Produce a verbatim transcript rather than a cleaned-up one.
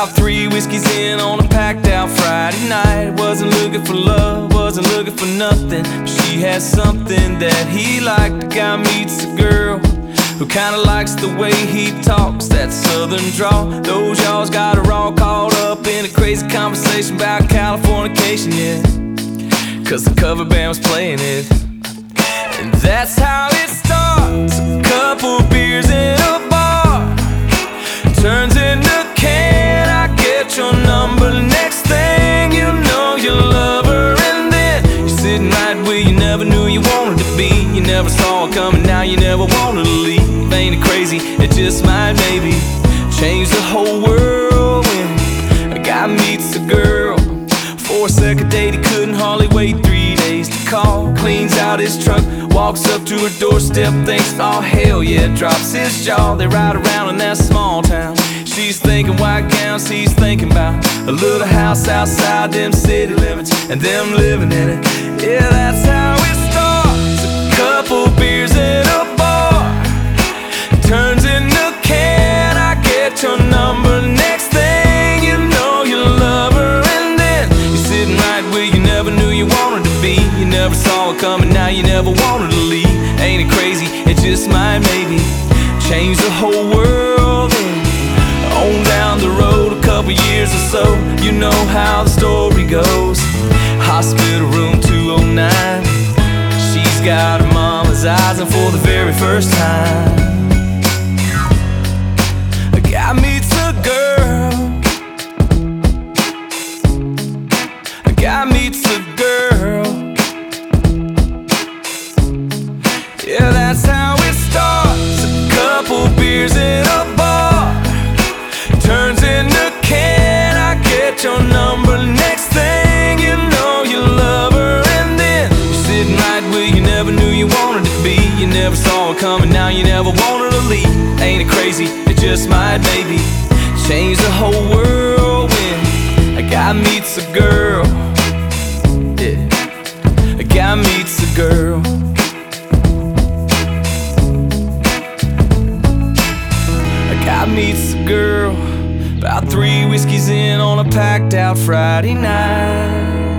About three whiskeys in on a packed out Friday night. Wasn't looking for love, wasn't looking for nothing, but she had something that he liked. The guy meets a girl who kinda likes the way he talks, that southern drawl. Those y'alls got her all caught up in a crazy conversation about Californication, yeah, cause the cover band was playing it. And that's how it starts. A couple beers in a bar turns into can I get your number? Next thing you know, you love her, and then you're sitting right where you never knew you wanted to be. You never saw it coming, now you never wanted to leave. Ain't it crazy? It just might maybe change the whole world when a guy meets a girl. For a second date, he couldn't hardly wait three days to call. Cleans out his truck, walks up to her doorstep, thinks, oh hell yeah, drops his jaw. They ride around in that small town. She's thinking white gowns, he's thinking about a little house outside them city limits and them living in it. Yeah, that's how it starts. A couple beers in a bar turns into can I get your number? Next thing you know, you love her, and then you're sitting right where you never knew you wanted to be. You never saw it coming, now you never wanted to leave. Ain't it crazy? It just might maybe change the whole world. And on down the road a couple years or so, you know how the story goes. Hospital room two oh nine, she's got her mama's eyes, and for the very first time a guy meets a girl. A guy meets a girl. Yeah, that's how it starts. A couple beers in a bar turns into can I get your number? Next thing you know, you love her, and then you're sitting right where you never knew you wanted to be. You never saw it coming, now you never wanted to leave. Ain't it crazy? It just might maybe change the whole world when a guy meets a girl. Yeah, a guy meets a girl. A guy meets a girl. About three whiskeys in on a packed out Friday night.